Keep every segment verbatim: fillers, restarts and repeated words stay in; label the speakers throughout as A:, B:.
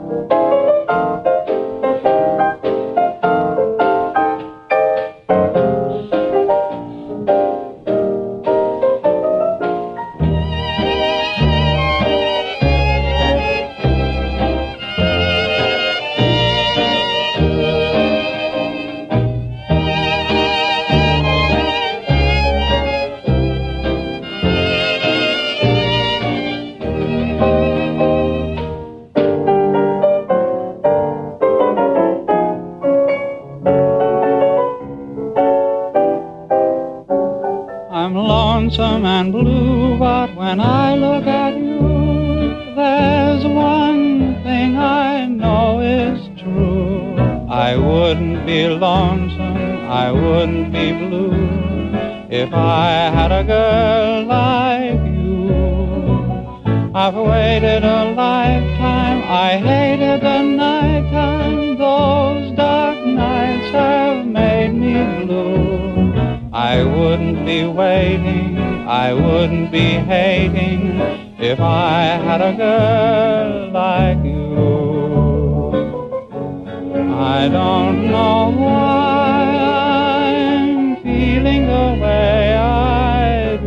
A: I'm lonesome and blue, but when I look at you, there's one thing I know is true. I wouldn't be lonesome, I wouldn't be blue, if I had a girl like you. I've waited a lifetime, I hated the nighttime, those dark nights have made me blue. I wouldn't be waiting, I wouldn't be hating, if I had a girl like you. I don't know why I'm feeling the way I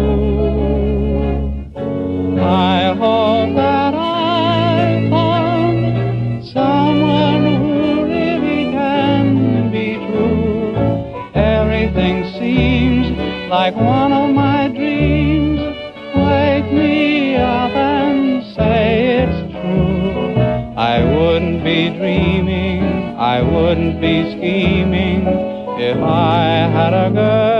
A: do. I hope that I found someone who really can be true. Everything seems like one of my dreams. Wake me up and say it's true. I wouldn't be dreaming, I wouldn't be scheming, if I had a girl